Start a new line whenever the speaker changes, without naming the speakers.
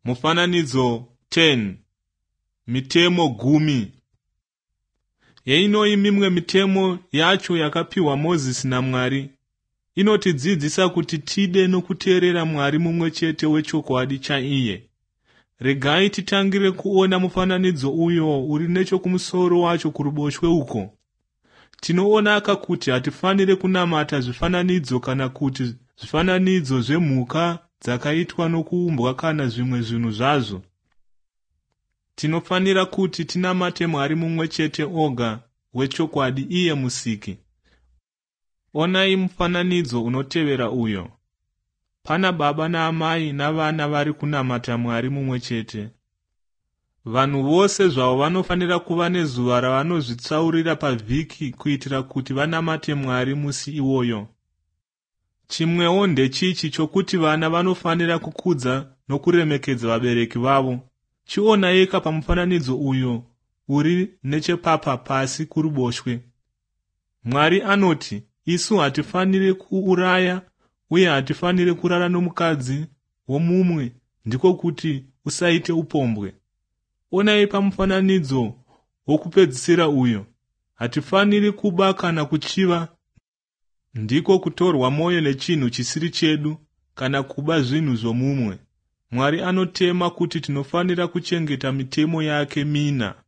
Mufananidzo 10. Mitemo 10. Yeinoi mimwe mitemo yacho yakapiwa Mozisi naMwari inotidzidzisa kuti tide nokuteerera Mwari mumwe chete wechokwadi chaiye. Regai titangire kuona mufananidzo uyo uri nechokumusoro wacho kuruboshwe uko. Tinoona kuti hatifanire kunamata zvifananidzo kana kuti zvifananidzo zvemhuka dzakaitwa nokuumbwa kana zvimwe zvinhu zvazvo. Tinofanira kuti tinamate Mwari mumwe chete oga wechokwadi, iye musiki. Onai mufananidzo unotevera uyo. Pana baba naamai navana vari kunamata Mwari mumwe chete. Vanhu vose zvavo vanofanira kuva nezuva ravanozvitsaurira pavhiki kuitira kuti vanamate Mwari musi iwoyo. Chimwewo ndechichi chokuti vana vanofanira kukudza nokuremekedza vabereki vavo. Chionai pamufananidzo uyo uri nechepapa pasi kuruboshwe. Mwari anoti, isu hatifaniri kuuraya uye hatifaniri kurara nomukadzi womumwe, ndiko kuti usaite upombwe. Onai pamufananidzo wokupedzisira uyo, hatifaniri kuba kana kuchiva, ndiko kutorwa mwoyo nechinhu chisiri chedu, kana kuba zvinhu zvomumwe. Mwari anotema kuti tinofanira kuchengeta mitemo yake mina.